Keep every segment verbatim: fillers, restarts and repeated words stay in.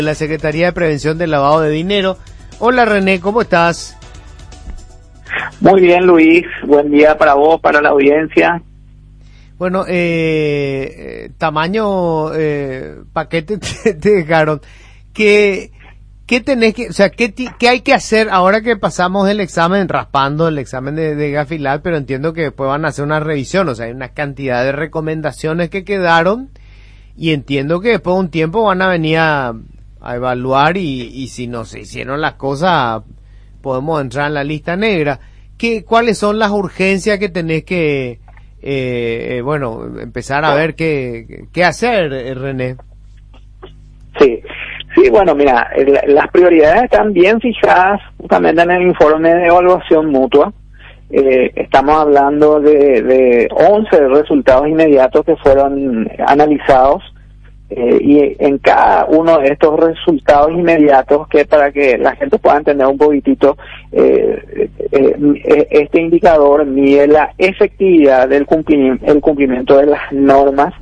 La Secretaría de Prevención del Lavado de Dinero. Hola René, ¿cómo estás? Muy bien, Luis, buen día para vos, para la audiencia. Bueno, eh, eh, tamaño eh, paquete te, te dejaron. ¿Qué, qué tenés que, o sea, qué, qué hay que hacer ahora que pasamos el examen, raspando el examen de, de Gafilat, pero entiendo que después van a hacer una revisión, o sea, hay una cantidad de recomendaciones que quedaron y entiendo que después de un tiempo van a venir a, a evaluar y, y si no se hicieron las cosas podemos entrar en la lista negra. ¿Qué, cuáles son las urgencias que tenés que, eh, eh, bueno, empezar a ver qué, qué hacer, eh, René? Sí, sí, bueno, mira, las prioridades están bien fijadas justamente en el informe de evaluación mutua. Eh, estamos hablando de, de once resultados inmediatos que fueron analizados. Eh, y en cada uno de estos resultados inmediatos, que para que la gente pueda entender un poquitito, eh, eh, este indicador mide la efectividad del cumplimiento, el cumplimiento de las normas,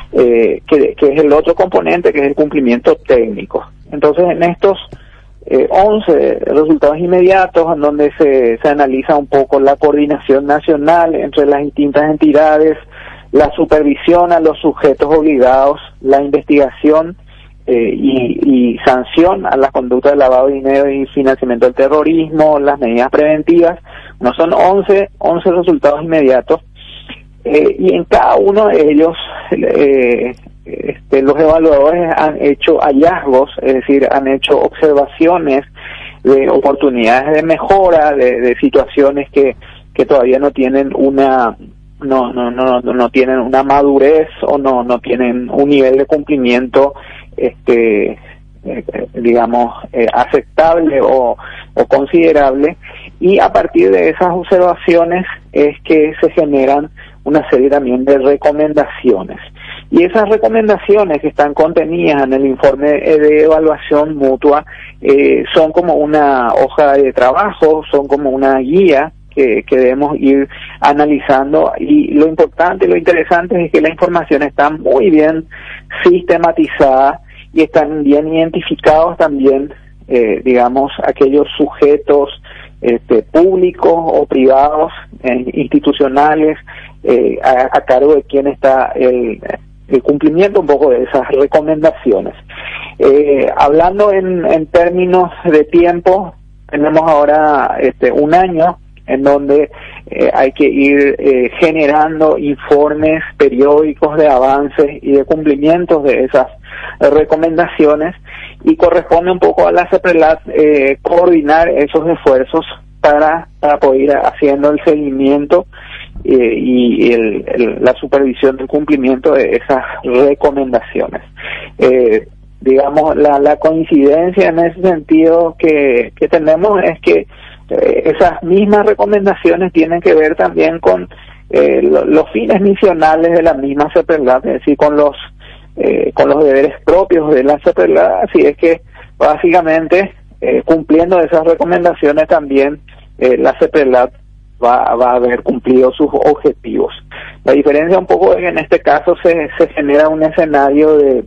eh, que, que es el otro componente, que es el cumplimiento técnico. Entonces, en estos eh, once resultados inmediatos, en donde se, se analiza un poco la coordinación nacional entre las distintas entidades, la supervisión a los sujetos obligados, la investigación eh, y, y sanción a la conducta de lavado de dinero y financiamiento del terrorismo, las medidas preventivas. No son once, once resultados inmediatos, eh, y en cada uno de ellos eh, este, los evaluadores han hecho hallazgos, es decir, han hecho observaciones de oportunidades de mejora, de, de situaciones que, que todavía no tienen una no no no no tienen una madurez o no no tienen un nivel de cumplimiento este eh, digamos eh, aceptable o, o considerable, y a partir de esas observaciones es que se generan una serie también de recomendaciones, y esas recomendaciones que están contenidas en el informe de evaluación mutua eh, son como una hoja de trabajo, son como una guía Que, que debemos ir analizando, y lo importante, lo interesante es que la información está muy bien sistematizada y están bien identificados también, eh, digamos, aquellos sujetos este, públicos o privados, eh, institucionales, eh, a, a cargo de quién está el, el cumplimiento un poco de esas recomendaciones. Eh, hablando en, en términos de tiempo, tenemos ahora este, un año en donde eh, hay que ir eh, generando informes periódicos de avances y de cumplimientos de esas eh, recomendaciones, y corresponde un poco a la CEPRELAT eh, coordinar esos esfuerzos para, para poder ir haciendo el seguimiento eh, y el, el, la supervisión del cumplimiento de esas recomendaciones. Eh, digamos, la, la coincidencia en ese sentido que, que tenemos es que esas mismas recomendaciones tienen que ver también con eh, lo, los fines misionales de la misma CEPRELAT, es decir, con los eh, con los deberes propios de la CEPRELAT. Así es que básicamente eh, cumpliendo esas recomendaciones también eh, la CEPRELAT va, va a haber cumplido sus objetivos. La diferencia un poco es que en este caso se, se genera un escenario de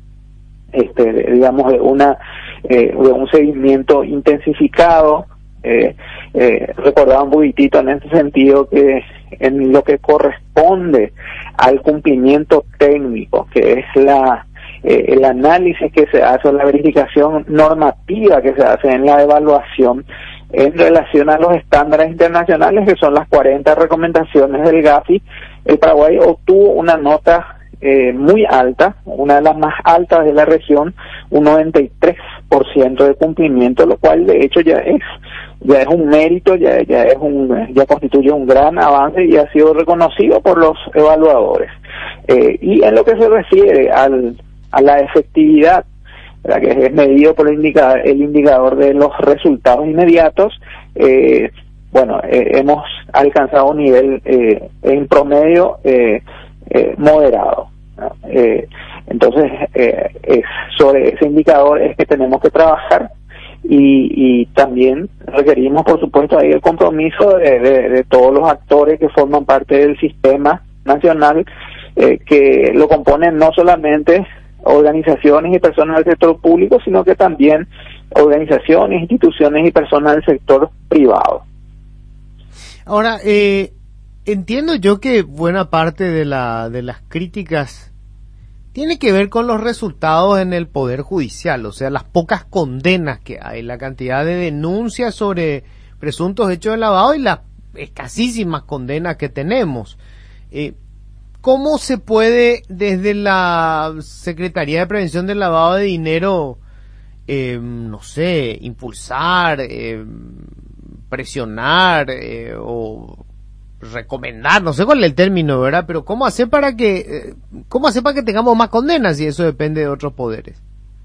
este de, digamos de una eh, de un seguimiento intensificado. Eh, eh, recordaba un poquitito en ese sentido que en lo que corresponde al cumplimiento técnico, que es la eh, el análisis que se hace, la verificación normativa que se hace en la evaluación en relación a los estándares internacionales, que son las cuarenta recomendaciones del Gafi, el Paraguay obtuvo una nota eh, muy alta, una de las más altas de la región, un noventa y tres por ciento de cumplimiento, lo cual de hecho ya es ya es un mérito, ya ya es un ya constituye un gran avance y ha sido reconocido por los evaluadores. Eh, y en lo que se refiere al a la efectividad, ¿verdad?, que es medido por el indicador, el indicador de los resultados inmediatos, eh, bueno, eh, hemos alcanzado un nivel eh, en promedio eh, eh, moderado, ¿no? Eh, entonces, eh, es sobre ese indicador es que tenemos que trabajar. Y, y también requerimos, por supuesto, ahí el compromiso de, de, de todos los actores que forman parte del sistema nacional, eh, que lo componen no solamente organizaciones y personas del sector público, sino que también organizaciones, instituciones y personas del sector privado. Ahora, eh, entiendo yo que buena parte de la de las críticas tiene que ver con los resultados en el Poder Judicial, o sea, las pocas condenas que hay, la cantidad de denuncias sobre presuntos hechos de lavado y las escasísimas condenas que tenemos. Eh, ¿Cómo se puede desde la Secretaría de Prevención del Lavado de Dinero, eh, no sé, impulsar, eh, presionar eh, o recomendar, no sé cuál es el término, ¿verdad? Pero ¿cómo hacer para que eh, cómo hacer para que tengamos más condenas si eso depende de otros poderes?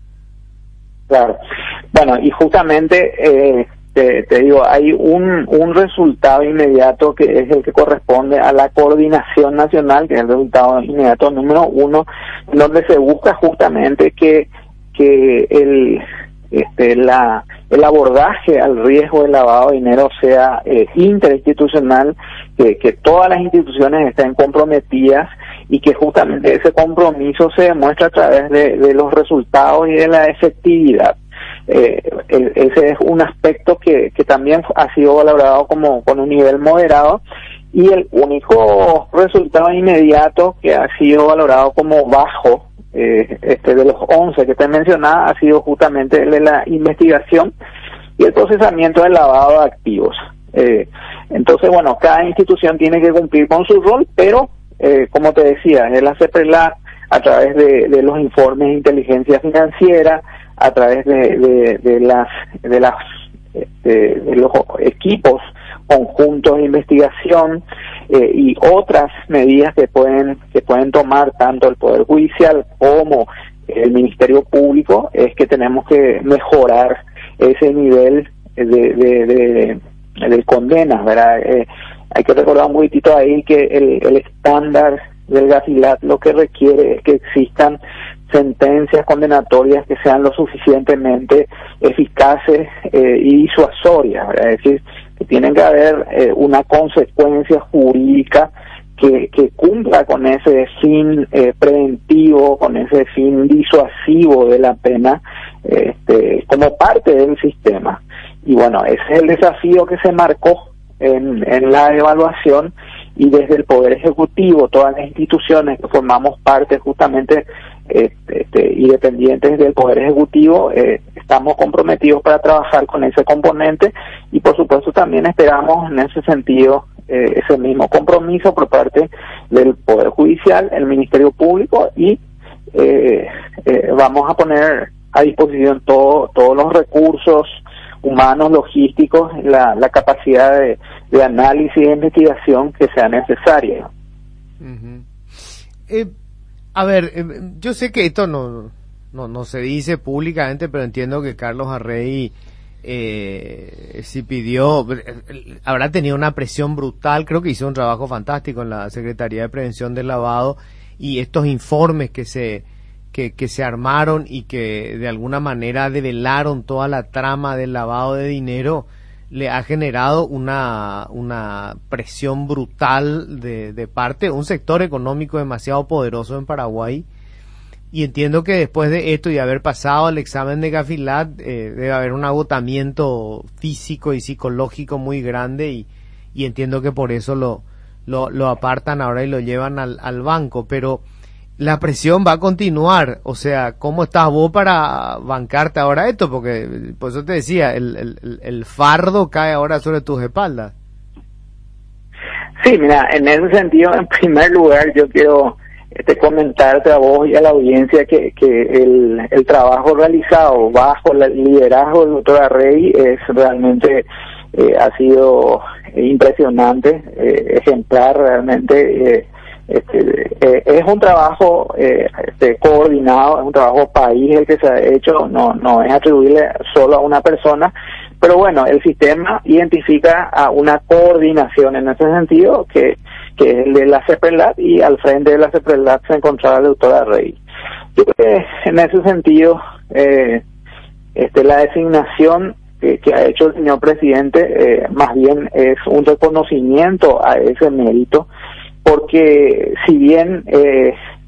Claro. Bueno, y justamente eh, te, te digo, hay un, un resultado inmediato que es el que corresponde a la coordinación nacional, que es el resultado inmediato número uno, donde se busca justamente que que el este la el abordaje al riesgo de lavado de dinero sea eh, interinstitucional, que, que todas las instituciones estén comprometidas y que justamente ese compromiso se demuestra a través de, de los resultados y de la efectividad. Eh, el, ese es un aspecto que, que también ha sido valorado como con un nivel moderado, y el único resultado inmediato que ha sido valorado como bajo, eh, este de los once que te mencionaba, ha sido justamente el de la investigación y el procesamiento del lavado de activos. Eh, entonces, bueno, cada institución tiene que cumplir con su rol, pero eh, como te decía, es la CEPRELAC, a través de, de los informes de inteligencia financiera, a través de, de, de las de las este, de los equipos conjuntos de investigación eh, y otras medidas que pueden que pueden tomar tanto el Poder Judicial como el Ministerio Público, es que tenemos que mejorar ese nivel de de, de, de condenas, ¿verdad? Eh, hay que recordar un poquitito ahí que el, el estándar del Gafilat lo que requiere es que existan sentencias condenatorias que sean lo suficientemente eficaces eh, y disuasorias, ¿verdad? Es decir, que tienen que haber eh, una consecuencia jurídica que, que cumpla con ese fin eh, preventivo, con ese fin disuasivo de la pena, este, como parte del sistema. Y bueno, ese es el desafío que se marcó en, en la evaluación, y desde el Poder Ejecutivo, todas las instituciones que formamos parte justamente este, este, y dependientes del Poder Ejecutivo, eh, estamos comprometidos para trabajar con ese componente, y por supuesto también esperamos en ese sentido eh, ese mismo compromiso por parte del Poder Judicial, el Ministerio Público, y eh, eh, vamos a poner a disposición todo, todos los recursos humanos, logísticos, la, la capacidad de, de análisis e investigación que sea necesaria. Uh-huh. Eh, a ver, eh, yo sé que esto no, no no se dice públicamente, pero entiendo que Carlos Arrey eh, sí pidió, habrá tenido una presión brutal, creo que hizo un trabajo fantástico en la Secretaría de Prevención del Lavado, y estos informes que se Que, que se armaron y que de alguna manera develaron toda la trama del lavado de dinero, le ha generado una una presión brutal de, de parte de un sector económico demasiado poderoso en Paraguay. Y entiendo que después de esto y haber pasado el examen de Gafilat, eh, debe haber un agotamiento físico y psicológico muy grande, y, y entiendo que por eso lo, lo, lo apartan ahora y lo llevan al, al banco, pero la presión va a continuar. O sea, ¿cómo estás vos para bancarte ahora esto? Porque, por eso te decía, el, el, el fardo cae ahora sobre tus espaldas. Sí, mira, en ese sentido, en primer lugar, yo quiero este, comentarte a vos y a la audiencia que, que el, el trabajo realizado bajo el liderazgo del doctor Arrey es realmente, eh, ha sido impresionante, eh, ejemplar realmente. eh, Este, eh, es un trabajo eh, este, coordinado, es un trabajo país el que se ha hecho, no no es atribuible solo a una persona, pero bueno, el sistema identifica a una coordinación en ese sentido, que, que es el de la CEPRELAC, y al frente de la CEPRELAC se encontraba el doctor Arrey. Yo creo que en ese sentido, eh, este, la designación que, que ha hecho el señor presidente eh, más bien es un reconocimiento a ese mérito, porque si bien eh,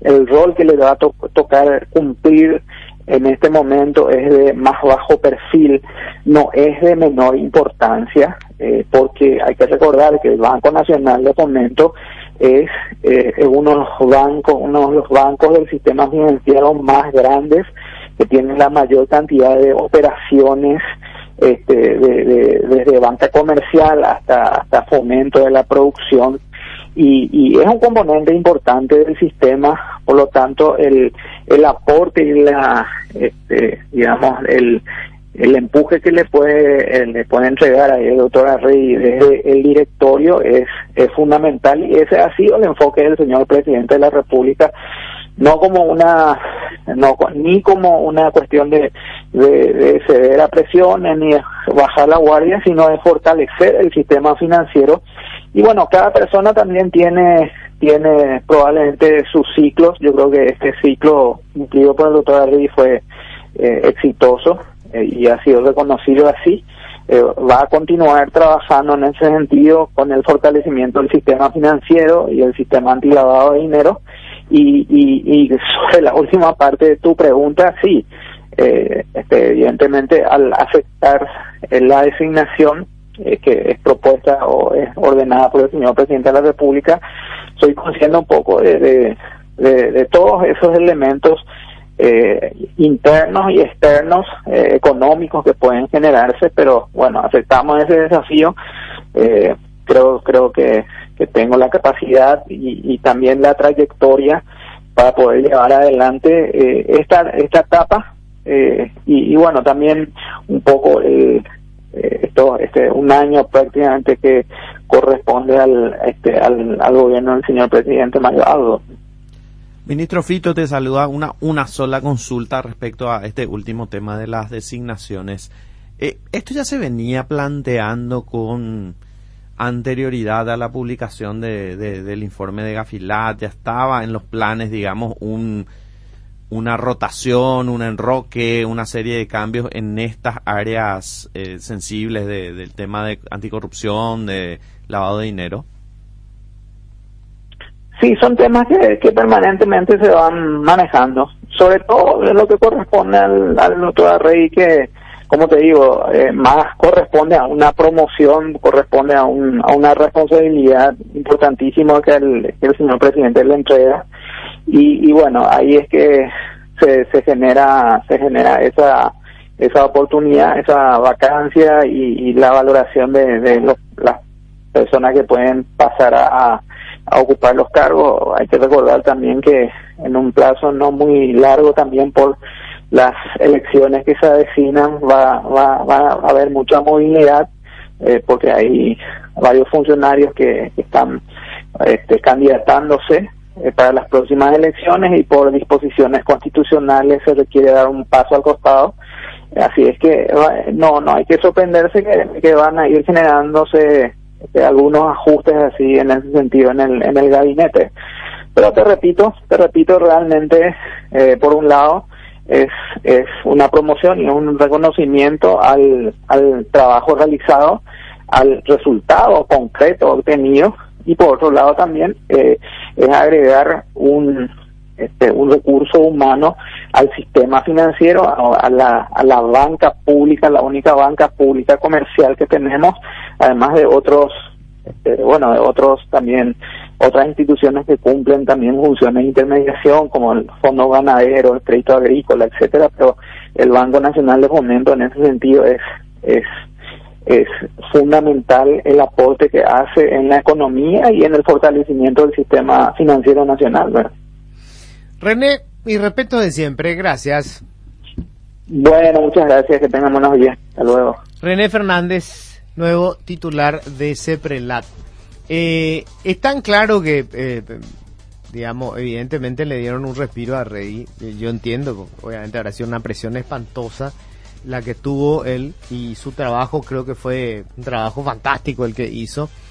el rol que le va a to tocar cumplir en este momento es de más bajo perfil, no es de menor importancia, eh, porque hay que recordar que el Banco Nacional de Fomento es eh, uno de los bancos, uno de los bancos del sistema financiero más grandes, que tiene la mayor cantidad de operaciones, este, de, de, desde banca comercial hasta, hasta fomento de la producción, y, y es un componente importante del sistema. Por lo tanto, el, el aporte y la, este, digamos, el, el empuje que le puede, le puede entregar a el doctor Arrey desde el directorio es, es fundamental, y ese ha sido el enfoque del señor presidente de la República, no como una, no ni como una cuestión de, de, de ceder a presiones ni de bajar la guardia, sino de fortalecer el sistema financiero. Y bueno, cada persona también tiene tiene probablemente sus ciclos. Yo creo que este ciclo cumplido por el doctor Arrey fue eh, exitoso, eh, y ha sido reconocido así. Eh, va a continuar trabajando en ese sentido con el fortalecimiento del sistema financiero y el sistema antilavado de dinero. Y, y, y sobre la última parte de tu pregunta, sí, eh, este, evidentemente al aceptar la designación eh, que es propuesta o es ordenada por el señor presidente de la República, soy consciente un poco de, de, de, de todos esos elementos eh, internos y externos eh, económicos que pueden generarse, pero bueno, aceptamos ese desafío. eh, creo creo que, que tengo la capacidad y, y también la trayectoria para poder llevar adelante eh, esta esta etapa, eh, y, y bueno, también un poco eh, esto este un año prácticamente que corresponde al este al, al gobierno del señor presidente Mario Abdo. Ministro Fito, te saluda una una sola consulta respecto a este último tema de las designaciones. Eh, esto ya se venía planteando con anterioridad a la publicación de, de, del informe de Gafilat, ya estaba en los planes, digamos, un una rotación, un enroque, una serie de cambios en estas áreas eh, sensibles de, del tema de anticorrupción, de lavado de dinero. Sí, son temas que, que permanentemente se van manejando, sobre todo en lo que corresponde al, al doctor Arrey, que, como te digo, eh, más corresponde a una promoción, corresponde a, un, a una responsabilidad importantísima que el, que el señor presidente le entrega. Y, y bueno, ahí es que se, se genera se genera esa esa oportunidad, esa vacancia y, y la valoración de, de los, las personas que pueden pasar a, a ocupar los cargos. Hay que recordar también que en un plazo no muy largo, también por las elecciones que se avecinan, va, va, va a haber mucha movilidad, eh, porque hay varios funcionarios que, que están este, candidatándose Eh, para las próximas elecciones, y por disposiciones constitucionales se requiere dar un paso al costado. Así es que no no hay que sorprenderse que, que van a ir generándose eh, algunos ajustes así en ese sentido en el en el gabinete. Pero te repito, te repito realmente eh, por un lado es es una promoción y un reconocimiento al al trabajo realizado, al resultado concreto obtenido. Y por otro lado también eh, es agregar un este, un recurso humano al sistema financiero, a, a la a la banca pública, la única banca pública comercial que tenemos, además de otros este, bueno de otros también otras instituciones que cumplen también funciones de intermediación, como el Fondo Ganadero, el Crédito Agrícola, etcétera. Pero el Banco Nacional de Fomento en ese sentido es es es fundamental el aporte que hace en la economía y en el fortalecimiento del sistema financiero nacional, ¿verdad? René, mi respeto de siempre, gracias. Bueno, muchas gracias, que tengan buenos días, hasta luego. René Fernández, nuevo titular de CEPRELAT. Eh, es tan claro que, eh, digamos, evidentemente le dieron un respiro a Rey, yo entiendo, obviamente habrá sido una presión espantosa la que tuvo él, y su trabajo creo que fue un trabajo fantástico el que hizo,